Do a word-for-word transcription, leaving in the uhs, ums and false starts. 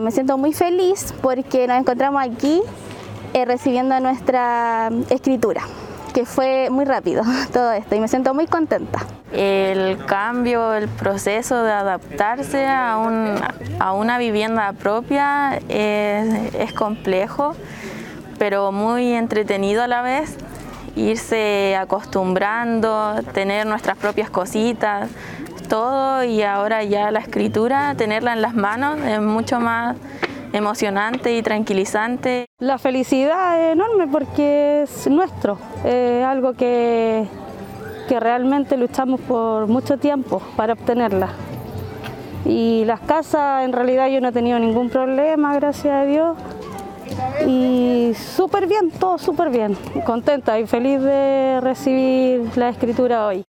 Me siento muy feliz porque nos encontramos aquí eh, recibiendo nuestra escritura, que fue muy rápido todo esto y me siento muy contenta. El cambio, el proceso de adaptarse a, un, a una vivienda propia es, es complejo, pero muy entretenido a la vez. Irse acostumbrando, tener nuestras propias cositas, todo, y ahora ya la escritura, tenerla en las manos es mucho más emocionante y tranquilizante. La felicidad es enorme porque es nuestro, es algo que, que realmente luchamos por mucho tiempo para obtenerla. Y las casas, en realidad yo no he tenido ningún problema, gracias a Dios. Y súper bien, todo súper bien, contenta y feliz de recibir la escritura hoy.